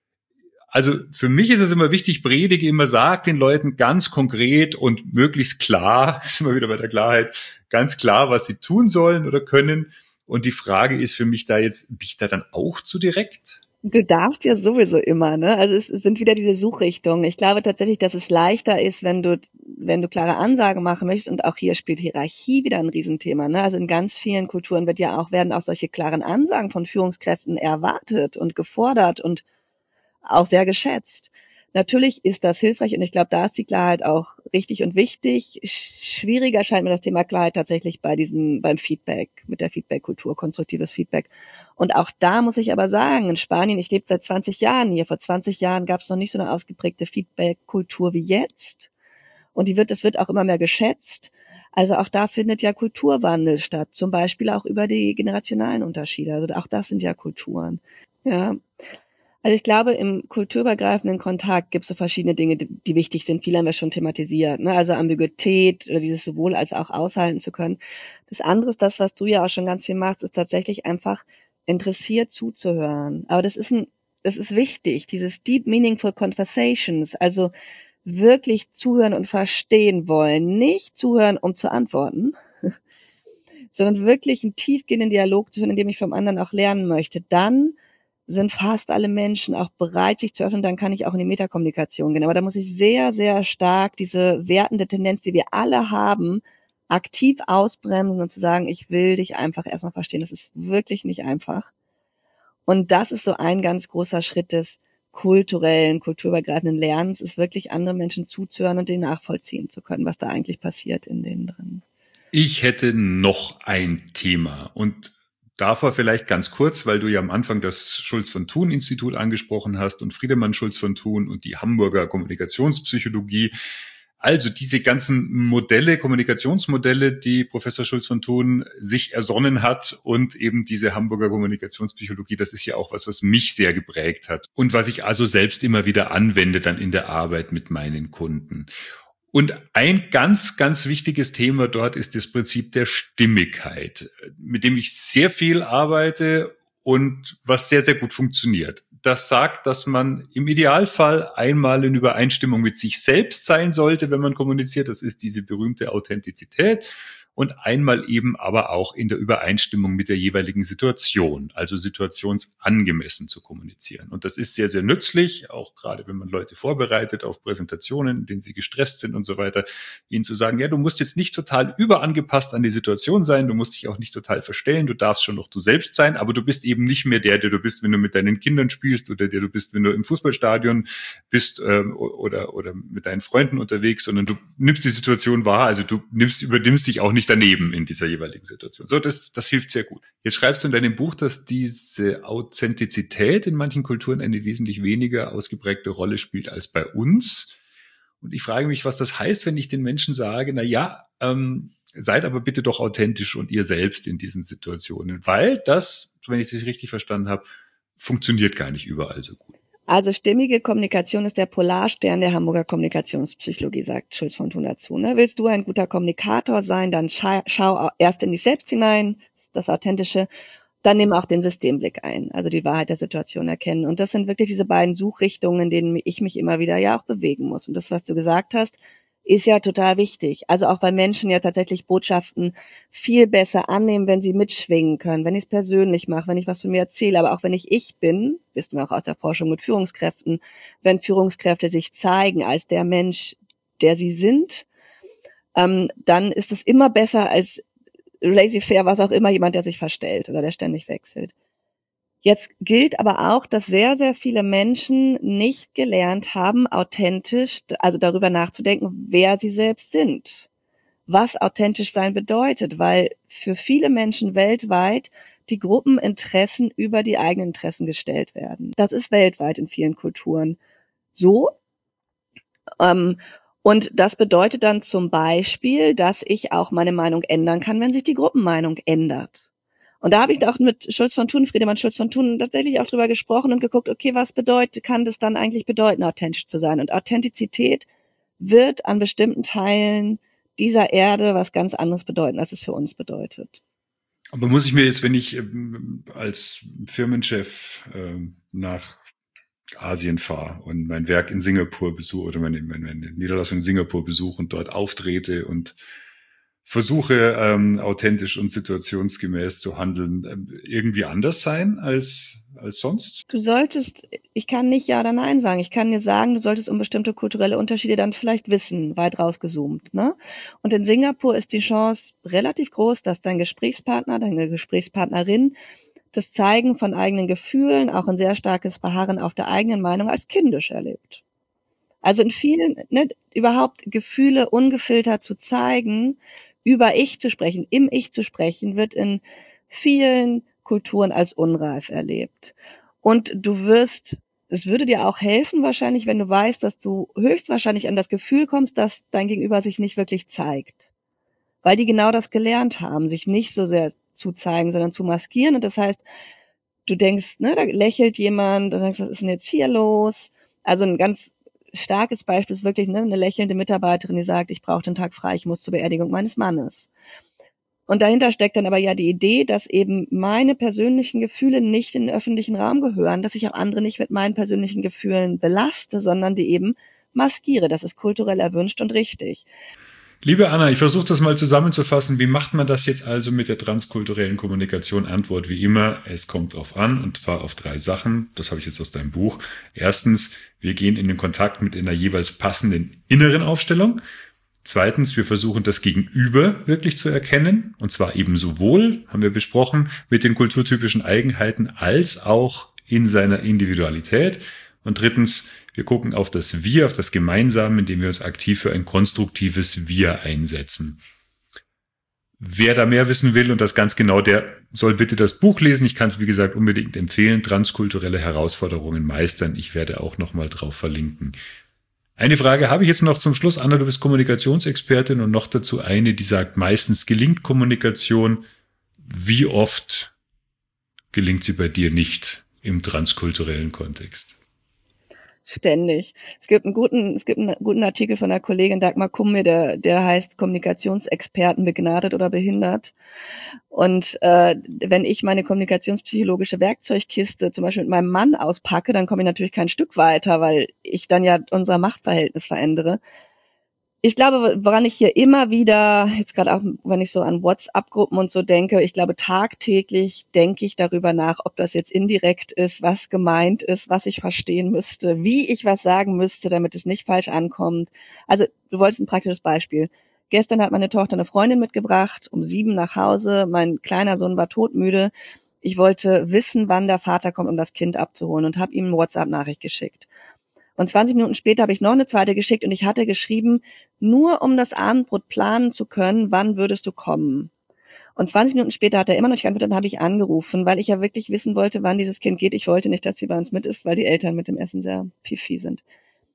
Also für mich ist es immer wichtig, predige immer, sagt den Leuten ganz konkret und möglichst klar, sind wir wieder bei der Klarheit, ganz klar, was sie tun sollen oder können. Und die Frage ist für mich da jetzt, bin ich da dann auch zu direkt? Du darfst ja sowieso immer, ne? Also es sind wieder diese Suchrichtungen. Ich glaube tatsächlich, dass es leichter ist, wenn du klare Ansagen machen möchtest. Und auch hier spielt Hierarchie wieder ein Riesenthema, ne? Also in ganz vielen Kulturen werden auch solche klaren Ansagen von Führungskräften erwartet und gefordert und auch sehr geschätzt. Natürlich ist das hilfreich und ich glaube, da ist die Klarheit auch richtig und wichtig. Schwieriger scheint mir das Thema Klarheit tatsächlich beim Feedback, mit der Feedback-Kultur, konstruktives Feedback. Und auch da muss ich aber sagen, in Spanien, ich lebe seit 20 Jahren hier, vor 20 Jahren gab es noch nicht so eine ausgeprägte Feedback-Kultur wie jetzt. Und das wird auch immer mehr geschätzt. Also auch da findet ja Kulturwandel statt, zum Beispiel auch über die generationalen Unterschiede. Also auch das sind ja Kulturen. Ja. Also ich glaube, im kulturübergreifenden Kontakt gibt es so verschiedene Dinge, die wichtig sind. Viele haben wir schon thematisiert, ne? Also Ambiguität oder dieses sowohl als auch aushalten zu können. Das andere ist das, was du ja auch schon ganz viel machst, ist tatsächlich einfach interessiert zuzuhören. Aber das ist wichtig, dieses deep meaningful conversations, also wirklich zuhören und verstehen wollen. Nicht zuhören, um zu antworten, sondern wirklich einen tiefgehenden Dialog zu führen, in dem ich vom anderen auch lernen möchte. Dann sind fast alle Menschen auch bereit, sich zu öffnen, dann kann ich auch in die Metakommunikation gehen. Aber da muss ich sehr, sehr stark diese wertende Tendenz, die wir alle haben, aktiv ausbremsen und zu sagen, ich will dich einfach erstmal verstehen. Das ist wirklich nicht einfach. Und das ist so ein ganz großer Schritt des kulturübergreifenden Lernens, ist wirklich andere Menschen zuzuhören und denen nachvollziehen zu können, was da eigentlich passiert in denen drin. Ich hätte noch ein Thema und davor vielleicht ganz kurz, weil du ja am Anfang das Schulz-von-Thun-Institut angesprochen hast und Friedemann Schulz von Thun und die Hamburger Kommunikationspsychologie. Also diese ganzen Modelle, Kommunikationsmodelle, die Professor Schulz von Thun sich ersonnen hat und eben diese Hamburger Kommunikationspsychologie, das ist ja auch was mich sehr geprägt hat und was ich also selbst immer wieder anwende dann in der Arbeit mit meinen Kunden. Und ein ganz, ganz wichtiges Thema dort ist das Prinzip der Stimmigkeit, mit dem ich sehr viel arbeite und was sehr, sehr gut funktioniert. Das sagt, dass man im Idealfall einmal in Übereinstimmung mit sich selbst sein sollte, wenn man kommuniziert. Das ist diese berühmte Authentizität. Und einmal eben aber auch in der Übereinstimmung mit der jeweiligen Situation, also situationsangemessen zu kommunizieren. Und das ist sehr, sehr nützlich, auch gerade wenn man Leute vorbereitet auf Präsentationen, in denen sie gestresst sind und so weiter, ihnen zu sagen, ja, du musst jetzt nicht total überangepasst an die Situation sein, du musst dich auch nicht total verstellen, du darfst schon noch du selbst sein, aber du bist eben nicht mehr der du bist, wenn du mit deinen Kindern spielst oder der du bist, wenn du im Fußballstadion bist oder mit deinen Freunden unterwegs, sondern du nimmst die Situation wahr, also du übernimmst dich auch nicht daneben in dieser jeweiligen Situation. So, das hilft sehr gut. Jetzt schreibst du in deinem Buch, dass diese Authentizität in manchen Kulturen eine wesentlich weniger ausgeprägte Rolle spielt als bei uns. Und ich frage mich, was das heißt, wenn ich den Menschen sage, na ja, seid aber bitte doch authentisch und ihr selbst in diesen Situationen, weil das, wenn ich das richtig verstanden habe, funktioniert gar nicht überall so gut. Also stimmige Kommunikation ist der Polarstern der Hamburger Kommunikationspsychologie, sagt Schulz von Thun dazu. Ne? Willst du ein guter Kommunikator sein, dann schau erst in dich selbst hinein, das Authentische, dann nimm auch den Systemblick ein, also die Wahrheit der Situation erkennen. Und das sind wirklich diese beiden Suchrichtungen, in denen ich mich immer wieder ja auch bewegen muss. Und das, was du gesagt hast, ist ja total wichtig. Also auch weil Menschen ja tatsächlich Botschaften viel besser annehmen, wenn sie mitschwingen können, wenn ich es persönlich mache, wenn ich was von mir erzähle, aber auch wenn ich bin, wissen wir auch aus der Forschung mit Führungskräften, wenn Führungskräfte sich zeigen als der Mensch, der sie sind, dann ist es immer besser als laissez-faire, was auch immer, jemand, der sich verstellt oder der ständig wechselt. Jetzt gilt aber auch, dass sehr, sehr viele Menschen nicht gelernt haben, authentisch, also darüber nachzudenken, wer sie selbst sind, was authentisch sein bedeutet, weil für viele Menschen weltweit die Gruppeninteressen über die eigenen Interessen gestellt werden. Das ist weltweit in vielen Kulturen so. Und das bedeutet dann zum Beispiel, dass ich auch meine Meinung ändern kann, wenn sich die Gruppenmeinung ändert. Und da habe ich da auch mit Friedemann Schulz von Thun tatsächlich auch drüber gesprochen und geguckt, okay, was kann das dann eigentlich bedeuten, authentisch zu sein? Und Authentizität wird an bestimmten Teilen dieser Erde was ganz anderes bedeuten, als es für uns bedeutet. Aber muss ich mir jetzt, wenn ich als Firmenchef nach Asien fahre und mein Werk in Singapur besuche oder meine Niederlassung in Singapur besuche und dort auftrete und versuche, authentisch und situationsgemäß zu handeln, irgendwie anders sein als sonst? Ich kann nicht Ja oder Nein sagen. Ich kann dir sagen, du solltest um bestimmte kulturelle Unterschiede dann vielleicht wissen, weit rausgezoomt, ne? Und in Singapur ist die Chance relativ groß, dass dein Gesprächspartner, deine Gesprächspartnerin das Zeigen von eigenen Gefühlen, auch ein sehr starkes Beharren auf der eigenen Meinung als kindisch erlebt. Also in vielen, überhaupt Gefühle ungefiltert zu zeigen, über Ich zu sprechen, im Ich zu sprechen, wird in vielen Kulturen als unreif erlebt. Und es würde dir auch helfen wahrscheinlich, wenn du weißt, dass du höchstwahrscheinlich an das Gefühl kommst, dass dein Gegenüber sich nicht wirklich zeigt. Weil die genau das gelernt haben, sich nicht so sehr zu zeigen, sondern zu maskieren. Und das heißt, du denkst, da lächelt jemand, und denkst, was ist denn jetzt hier los? Also ein ganz starkes Beispiel ist wirklich eine lächelnde Mitarbeiterin, die sagt, ich brauche den Tag frei, ich muss zur Beerdigung meines Mannes. Und dahinter steckt dann aber ja die Idee, dass eben meine persönlichen Gefühle nicht in den öffentlichen Raum gehören, dass ich auch andere nicht mit meinen persönlichen Gefühlen belaste, sondern die eben maskiere. Das ist kulturell erwünscht und richtig. Liebe Anna, ich versuche das mal zusammenzufassen. Wie macht man das jetzt also mit der transkulturellen Kommunikation? Antwort wie immer, es kommt drauf an und zwar auf 3 Sachen. Das habe ich jetzt aus deinem Buch. Erstens, wir gehen in den Kontakt mit einer jeweils passenden inneren Aufstellung. Zweitens, wir versuchen das Gegenüber wirklich zu erkennen. Und zwar eben sowohl, haben wir besprochen, mit den kulturtypischen Eigenheiten als auch in seiner Individualität. Und drittens, wir gucken auf das Wir, auf das Gemeinsame, indem wir uns aktiv für ein konstruktives Wir einsetzen. Wer da mehr wissen will und das ganz genau, der soll bitte das Buch lesen. Ich kann es, wie gesagt, unbedingt empfehlen. Transkulturelle Herausforderungen meistern. Ich werde auch nochmal drauf verlinken. Eine Frage habe ich jetzt noch zum Schluss. Anna, du bist Kommunikationsexpertin und noch dazu eine, die sagt, meistens gelingt Kommunikation. Wie oft gelingt sie bei dir nicht im transkulturellen Kontext? Ständig. Es gibt einen guten Artikel von der Kollegin Dagmar Kummir, der heißt Kommunikationsexperten begnadet oder behindert. Und wenn ich meine kommunikationspsychologische Werkzeugkiste zum Beispiel mit meinem Mann auspacke, dann komme ich natürlich kein Stück weiter, weil ich dann ja unser Machtverhältnis verändere. Ich glaube, woran ich hier immer wieder, jetzt gerade auch, wenn ich so an WhatsApp-Gruppen und so denke, ich glaube, tagtäglich denke ich darüber nach, ob das jetzt indirekt ist, was gemeint ist, was ich verstehen müsste, wie ich was sagen müsste, damit es nicht falsch ankommt. Also, du wolltest ein praktisches Beispiel. Gestern hat meine Tochter eine Freundin mitgebracht, um 7 nach Hause. Mein kleiner Sohn war todmüde. Ich wollte wissen, wann der Vater kommt, um das Kind abzuholen und habe ihm eine WhatsApp-Nachricht geschickt. Und 20 Minuten später habe ich noch eine zweite geschickt und ich hatte geschrieben, nur um das Abendbrot planen zu können, wann würdest du kommen? Und 20 Minuten später hat er immer noch nicht geantwortet, dann habe ich angerufen, weil ich ja wirklich wissen wollte, wann dieses Kind geht. Ich wollte nicht, dass sie bei uns mit ist, weil die Eltern mit dem Essen sehr fifi sind.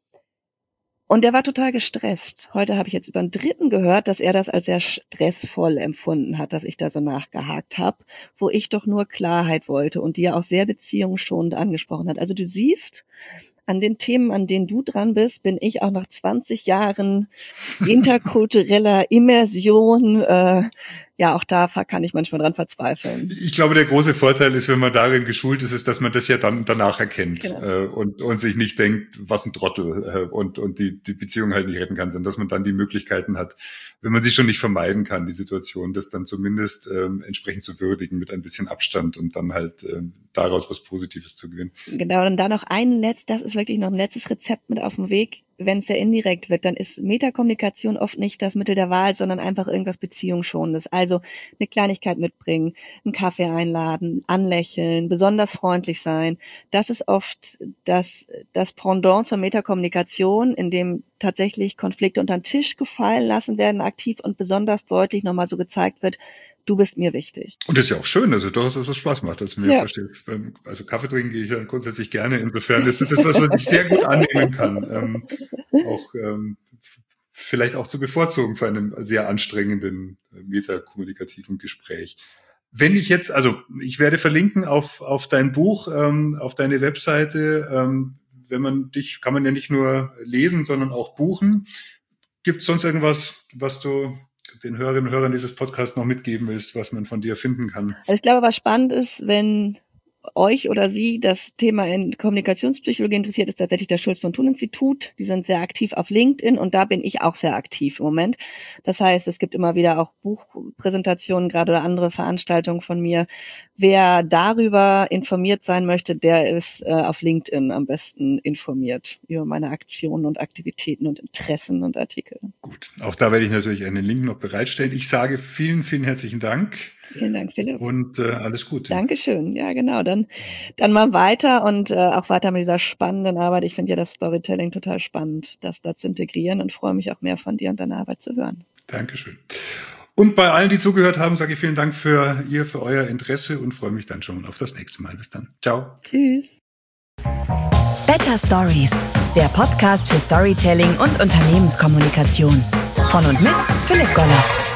Und der war total gestresst. Heute habe ich jetzt über einen Dritten gehört, dass er das als sehr stressvoll empfunden hat, dass ich da so nachgehakt habe, wo ich doch nur Klarheit wollte und die ja auch sehr beziehungsschonend angesprochen hat. Also du siehst, an den Themen, an denen du dran bist, bin ich auch nach 20 Jahren interkultureller Immersion ja, auch da kann ich manchmal dran verzweifeln. Ich glaube, der große Vorteil ist, wenn man darin geschult ist, dass man das ja dann danach erkennt, genau. und sich nicht denkt, was ein Trottel, und die Beziehung halt nicht retten kann, sondern dass man dann die Möglichkeiten hat, wenn man sie schon nicht vermeiden kann, die Situation, das dann zumindest entsprechend zu würdigen mit ein bisschen Abstand und dann halt daraus was Positives zu gewinnen. Genau, und dann noch das ist wirklich noch ein letztes Rezept mit auf dem Weg. Wenn es sehr indirekt wird, dann ist Metakommunikation oft nicht das Mittel der Wahl, sondern einfach irgendwas Beziehungsschonendes. Also eine Kleinigkeit mitbringen, einen Kaffee einladen, anlächeln, besonders freundlich sein. Das ist oft das Pendant zur Metakommunikation, in dem tatsächlich Konflikte unter den Tisch gefallen lassen werden, aktiv und besonders deutlich nochmal so gezeigt wird, du bist mir wichtig. Und das ist ja auch schön, also doch, dass es Spaß macht, dass du mir verstehst. Also Kaffee trinken gehe ich dann grundsätzlich gerne, insofern ist das was man sich sehr gut annehmen kann. Vielleicht auch zu bevorzugen für einen sehr anstrengenden metakommunikativen Gespräch. Wenn ich jetzt, also ich werde verlinken auf dein Buch, auf deine Webseite, wenn man dich, kann man ja nicht nur lesen, sondern auch buchen. Gibt es sonst irgendwas, was du den Hörerinnen und Hörern dieses Podcasts noch mitgeben willst, was man von dir finden kann? Also ich glaube, was spannend ist, wenn euch oder Sie das Thema in Kommunikationspsychologie interessiert, ist tatsächlich das Schulz-von-Thun-Institut. Die sind sehr aktiv auf LinkedIn und da bin ich auch sehr aktiv im Moment. Das heißt, es gibt immer wieder auch Buchpräsentationen, gerade oder andere Veranstaltungen von mir. Wer darüber informiert sein möchte, der ist auf LinkedIn am besten informiert über meine Aktionen und Aktivitäten und Interessen und Artikel. Gut, auch da werde ich natürlich einen Link noch bereitstellen. Ich sage vielen, vielen herzlichen Dank. Vielen Dank, Philipp. Und alles Gute. Dankeschön. Ja, genau. Dann mal weiter und auch weiter mit dieser spannenden Arbeit. Ich finde ja das Storytelling total spannend, das da zu integrieren und freue mich auch mehr von dir und deiner Arbeit zu hören. Dankeschön. Und bei allen, die zugehört haben, sage ich vielen Dank für euer Interesse und freue mich dann schon auf das nächste Mal. Bis dann. Ciao. Tschüss. Better Stories, der Podcast für Storytelling und Unternehmenskommunikation. Von und mit Philipp Goller.